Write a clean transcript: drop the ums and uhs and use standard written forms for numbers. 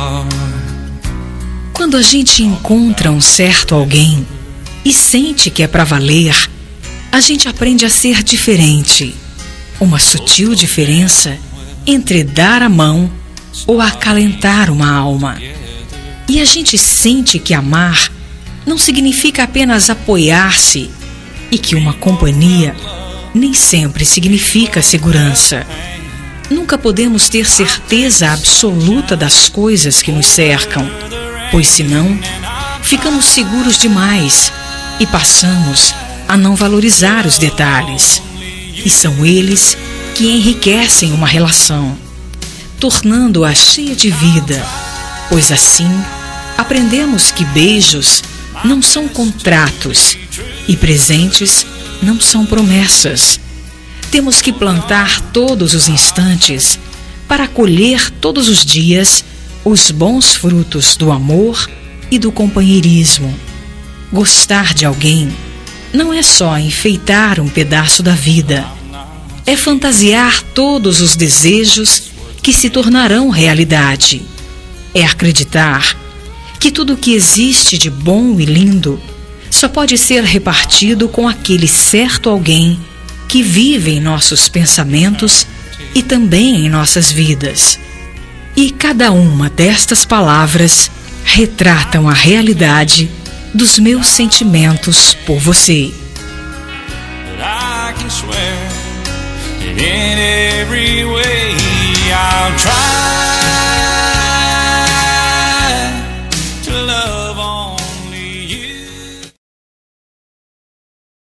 Quando a gente encontra um certo alguém e sente que é pra valer, a gente aprende a ser diferente. Uma sutil diferença entre dar a mão ou acalentar uma alma. E a gente sente que amar não significa apenas apoiar-se e que uma companhia nem sempre significa segurança. Nunca podemos ter certeza absoluta das coisas que nos cercam, pois senão ficamos seguros demais e passamos a não valorizar os detalhes. E são eles que enriquecem uma relação, tornando-a cheia de vida, pois assim aprendemos que beijos não são contratos e presentes não são promessas. Temos que plantar todos os instantes para colher todos os dias os bons frutos do amor e do companheirismo. Gostar de alguém não é só enfeitar um pedaço da vida, é fantasiar todos os desejos que se tornarão realidade. É acreditar que tudo o que existe de bom e lindo só pode ser repartido com aquele certo alguém que vive em nossos pensamentos e também em nossas vidas. E cada uma destas palavras retratam a realidade dos meus sentimentos por você. In every way I'll try to love